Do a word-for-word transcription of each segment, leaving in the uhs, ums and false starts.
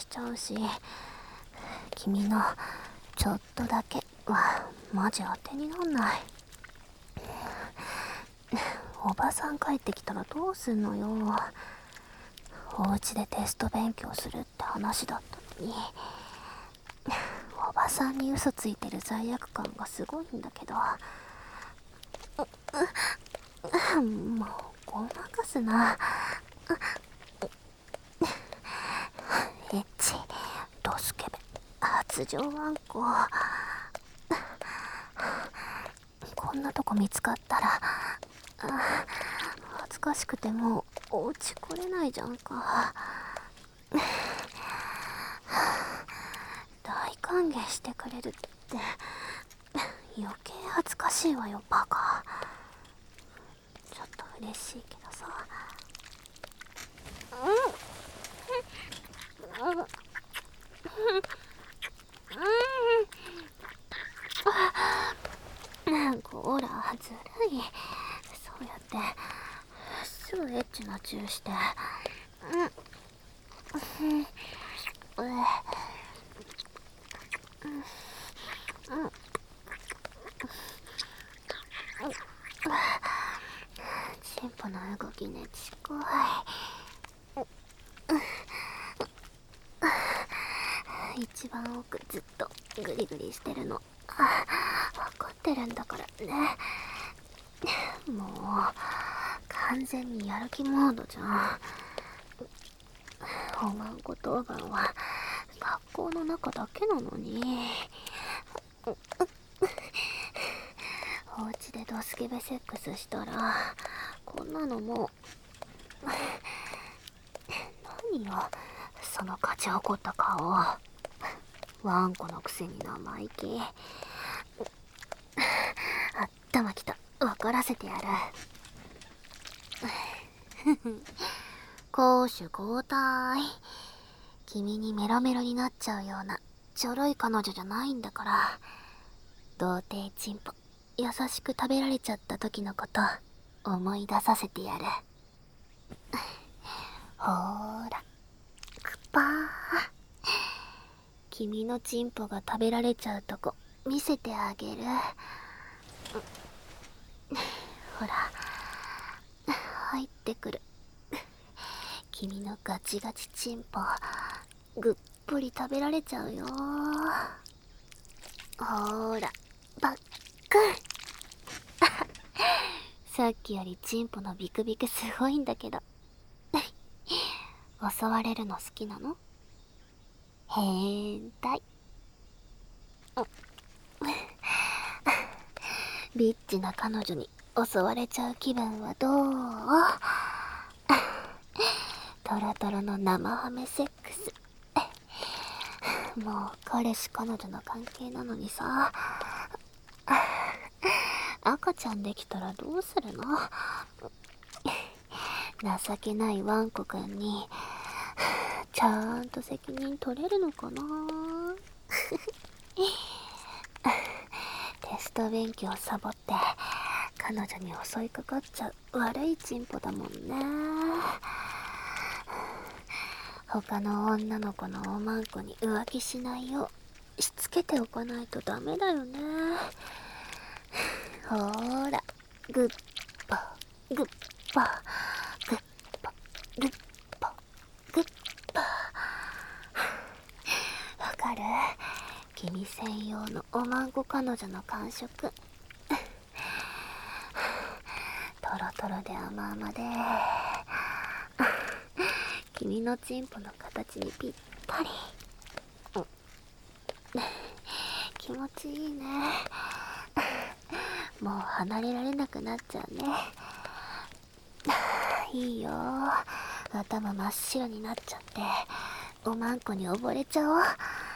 ちゃうし、君のちょっとだけはマジ当てになんない。おばさん帰ってきたらどうすんのよ。お家でテスト勉強するって話だったのに、おばさんに嘘ついてる罪悪感がすごいんだけど。もうごまかすな。エッチ、ドスケベ、発情ワンコ。こんなとこ見つかったら恥ずかしくてもうお家来れないじゃんか。大歓迎してくれるって余計恥ずかしいわよ、バカ。ちょっと嬉しいけどさ。うんこらずるい。そうやってすぐエッチなチューして。うんうんチンポの動きねちこい。一番奥ずっとグリグリしてるの分かってるんだからね。もう完全にやる気モードじゃん。おまんこ当番は学校の中だけなのに。お家でドスケベセックスしたらこんなのもう何よその勝ち誇った顔。ワンコのくせに生意気。頭きた、分からせてやる。攻守交代。君にメロメロになっちゃうようなちょろい彼女じゃないんだから。童貞チンポ優しく食べられちゃった時のこと思い出させてやる。ほーらクパー。君のチンポが食べられちゃうとこ見せてあげる。ほら入ってくる。君のガチガチチンポぐっぷり食べられちゃうよ。ほーらバックン。さっきよりチンポのビクビクすごいんだけど。襲われるの好きなの？変態。ビッチな彼女に襲われちゃう気分はどう？トロトロの生ハメセックス。もう彼氏彼女の関係なのにさ。赤ちゃんできたらどうするの？情けないワンコくんにちゃんと責任取れるのかな。テスト勉強サボって彼女に襲いかかっちゃう悪いチンポだもんね。他の女の子のおまんこに浮気しないようしつけておかないとダメだよね。ほーらグッポグッポグッポグッポグッポ。わかる？君専用のおまんこ彼女の感触。トロトロで甘々で君のチンポの形にぴったり。気持ちいいね。もう離れられなくなっちゃうね。いいよ、頭真っ白になっちゃっておまんこに溺れちゃおう。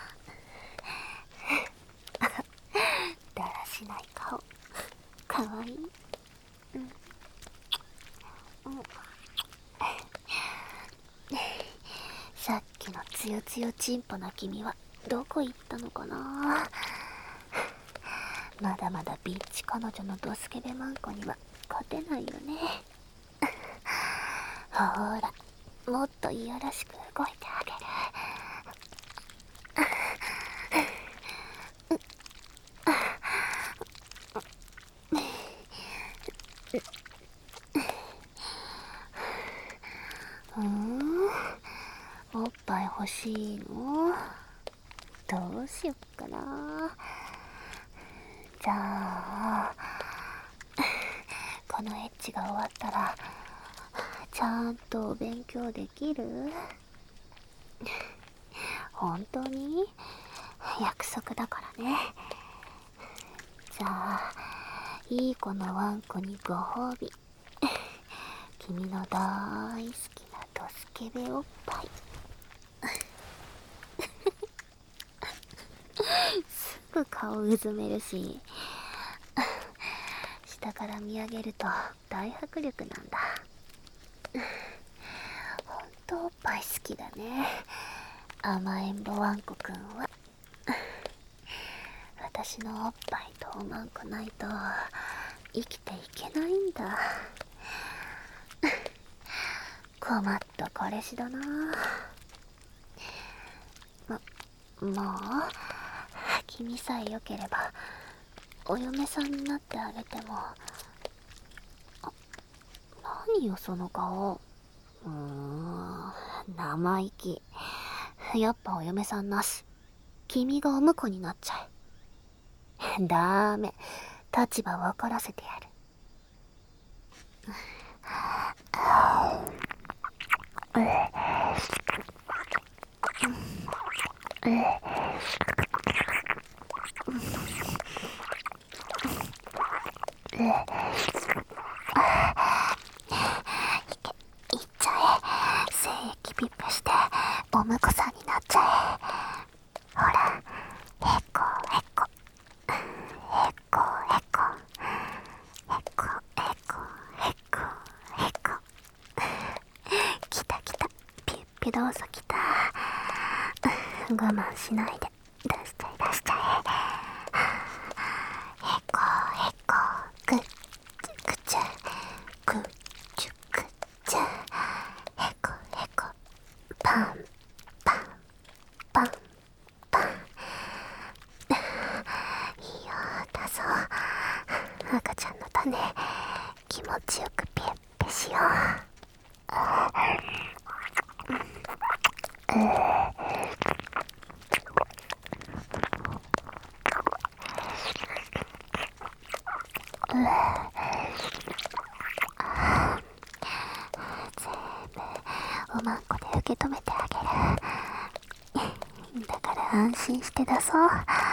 だらしない顔かわいい。うんうん、さっきのつよつよチンポな君はどこ行ったのかな。まだまだビッチ彼女のドスケベマンコには勝てないよね。ほーらもっといやらしく動いてあげる。 しいの？どうしよっかな。じゃあこのエッチが終わったらちゃんとお勉強できる？本当に？約束だからね。じゃあいい子のワンコにご褒美。君の大好きなドスケベおっぱい。すぐ顔うずめるし、下から見上げると大迫力なんだ。ほんとおっぱい好きだね、甘えん坊ワンコくんは。私のおっぱいとおまんこないと生きていけないんだ。困った彼氏だな。ま、もう君さえよければお嫁さんになってあげても。あ、何よその顔。うーん、生意気。やっぱお嫁さんなし。君がお婿になっちゃえ。ダメ、立場分からせてやる。いっちゃえ。精液ピップしてお婿さんになっちゃえ。ほら、へこへこへこへこへこへこへこへこ。きたきた、ピュッピュどうぞきた。我慢しないで出しちゃえ出しちゃえ。へこへこぐっちゅぐちゅぐっちゅぐっちゅ。へこへこパンパンパンパン。いいよ、だぞ。赤ちゃんの種気持ちよくピュッピしよう。おまんこで受け止めてあげる。だから安心して出そう。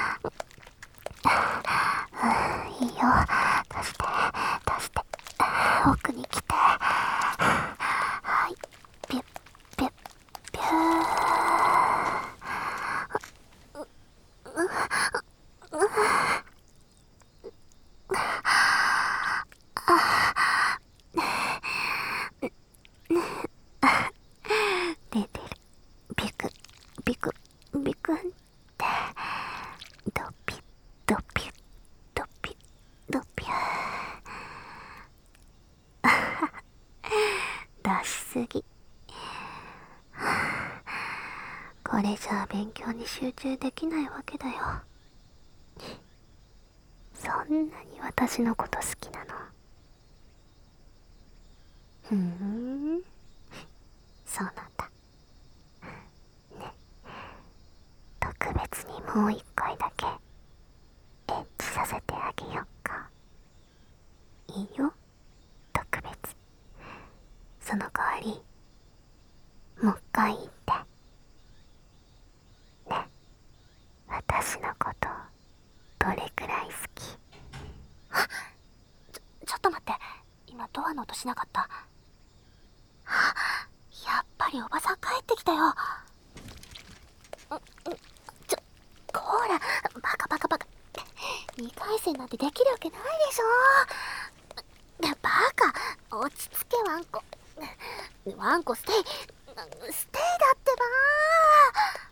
いいよ、出して出して、奥に来て。はい、ピュッピュッピュー。出てる。ビクビクビクンって。ドピュドピュドピュドピュ。出しすぎ。これじゃあ勉強に集中できないわけだよ。そんなに私のこと好きなの？ふーん、そうなんだね。特別にもう一回だけエッチさせてあげよっか。いいよ、特別。その代わりもう一回言ってね。私のことどれくらい好き？あ、ちょ、ちょっと待って、今ドアの音しなかった？あ、やっぱりおばさん帰ってきたよ。んんちょ、こーら、バカバカバカ。にかい戦なんてできるわけないでしょ。バカ、落ち着けワンコ。ワンコステイ、ステイだってばー。